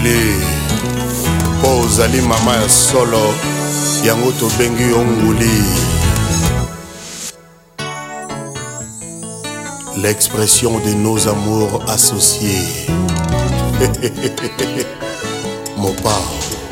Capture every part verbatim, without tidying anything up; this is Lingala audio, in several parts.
nguli po ozali mama ya solo yango tobengi yo nguli. L'expression de nos amours associés. Mopao.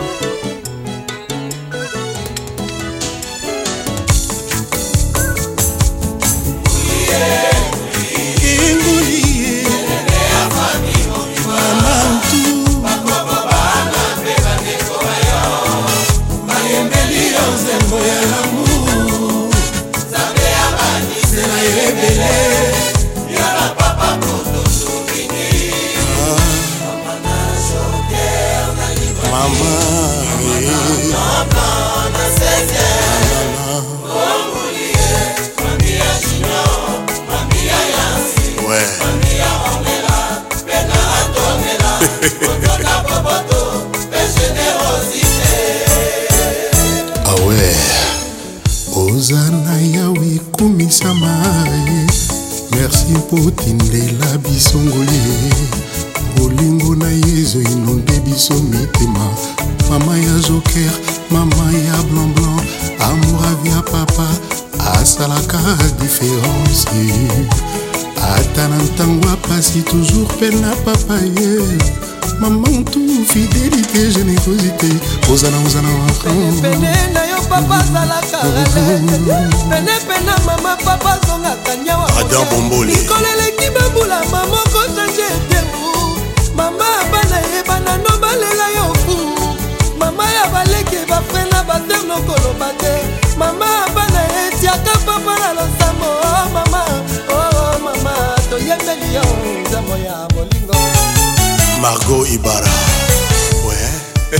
Awe Ozana yawe kumisa mae. Merci pour tindela bisongole. Bolingo na yezo inonde biso mitema. Mama ya joker, mama ya blanc blanc. Amour avia papa, asalaka différence. Ata na ntango apasi toujours pena papa ye. Maman tout fidélité, générosité. Ozana ozana pene na yo papa zalaka pene pene mama papa zonga kanyawa Adam Bombole nikolele kibabula mama ko changer tembu mama bana ye bana no balela yo fu mama ya baleke ba frena ba terno koloba te mama bana ye tiaka papa na losamo oh mama oh mama to yemeli yo zamo ya bolingo Margot Ibarra. Ouais.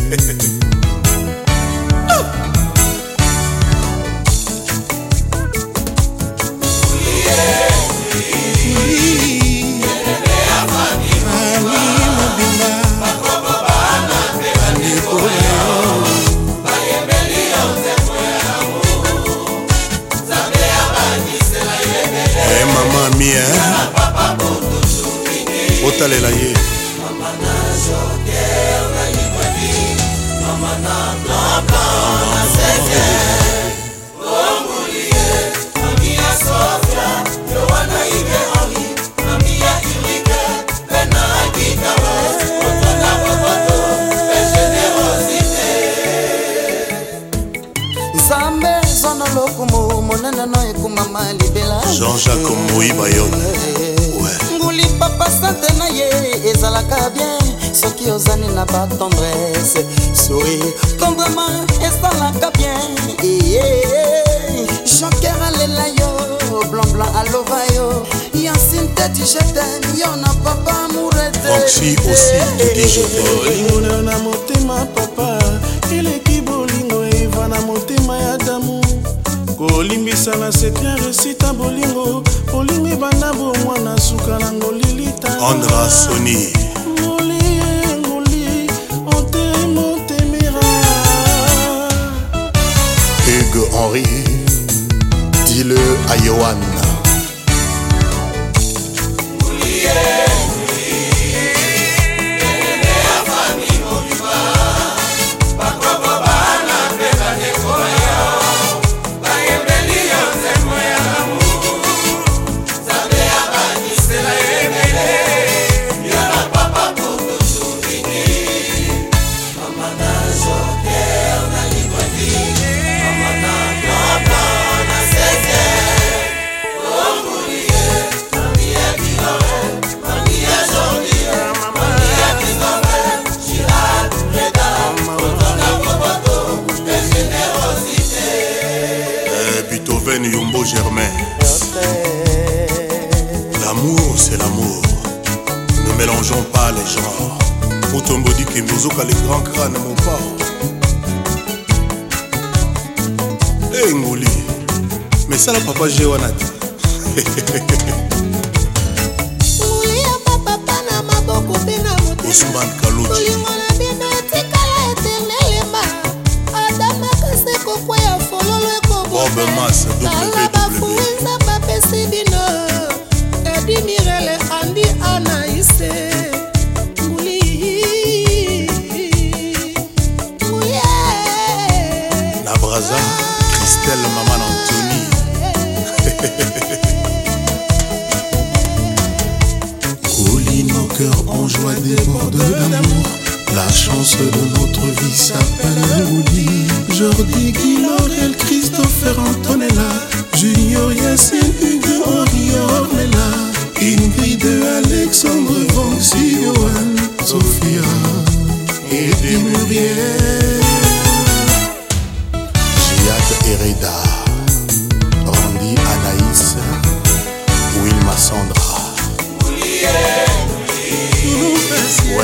Eh maman mia. Otalela ye. Jean-Jacques Moui Bayonne. Ouais. Nguli papa sante na ye ezalaka bien soki ozani na ba tendresse sourire tendrement ezalaka bien joker alela yo blanc blanc alova yo Yacine teti je t'aime yo na papa amourette Foxy aussi te dit je t'aime. Bolingo na motema papa eleki bolingo eva na motema ya damu kolimbisa na setia resita bolingo bolingo ebanda bomwana suka na ngolilita Andra Sony ngoli ngoli onte montemera Hugues Henry. Dis-le à Yohan. Yombo Germain. L'amour c'est l'amour. Ne mélangeons pas les genres. Mutombo dit que Mozoka les grands crânes mon pas. Eh Ngoli. Mais ça la papa Jewanati. Ousmane Kalouti. Bob Mass, W W. cœurs en joie déborde d'amour. La chance de notre vie s'appelle Ouli. Jordi, Guy, Laurel, Christopher, Antonella, Junior, Yassine, Hugo, Henri, Ornella, Ingrid, Alexandre, Vanxi, Johan, Sophia et des Muriel. Giad Hereda, Randy, Anaïs, Wilma, Sandra. Ouais.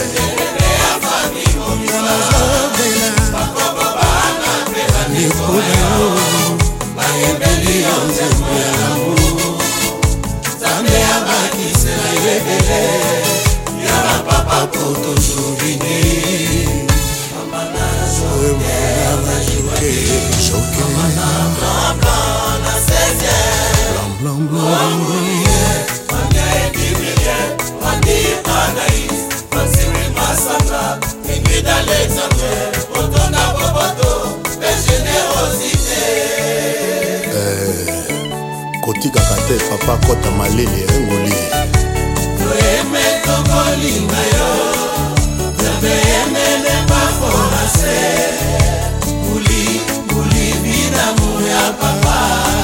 Kotika kate papa kota malele engoli. Toeme tokolinga yo, toeme ne pa forase. Muli, muli vida muya papa.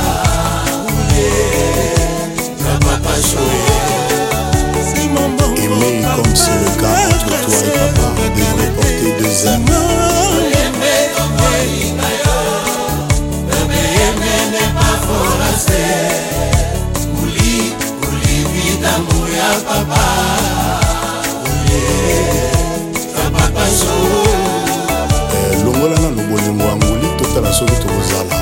Muli, ya papa choué. C'est mon bon. Aimer comme c'est le cas entre toi et papa devrait porter deux âmes. Toeme tokolinga yo, toeme ne pa forase. Papa, papa longola na lobolingo anguli totala soki tokozala.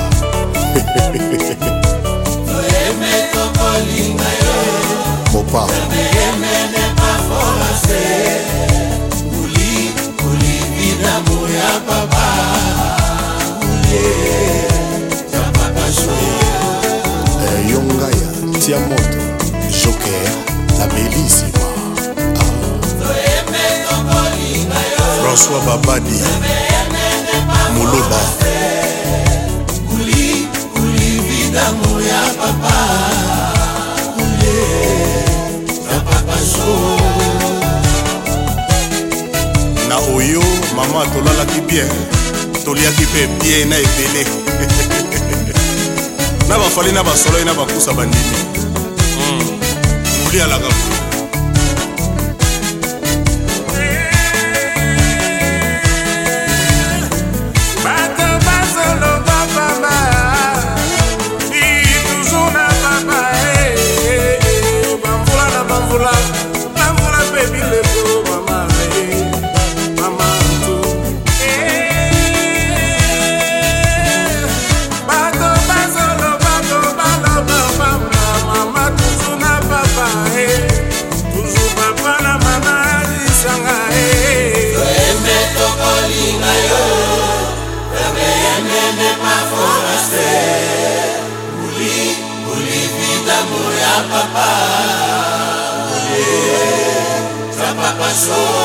Mopa yongaya tia moto Joker la bellissima. François Babadi Moloba na oyo mama tolalaki bien toliaki pe bien na ebele na bafali na basolo na bakusa bandimi muli alaka papa, papa, papa,